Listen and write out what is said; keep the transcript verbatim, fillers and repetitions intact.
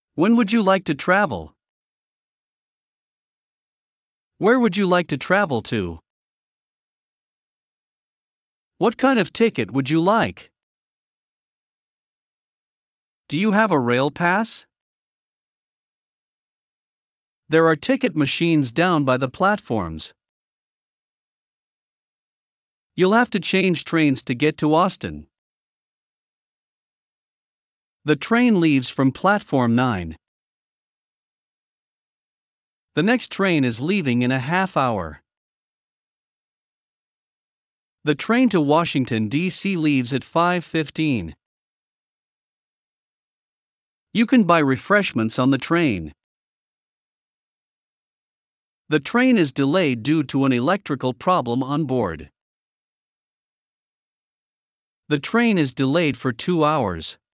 When would you like to travel? Where would you like to travel to? What kind of ticket would you like? Do you have a rail pass? There are ticket machines down by the platforms. You'll have to change trains to get to Austin. The train leaves from platform nine. The next train is leaving in a half hour. The train to Washington, D C leaves at five fifteen. You can buy refreshments on the train. The train is delayed due to an electrical problem on board. The train is delayed for two hours.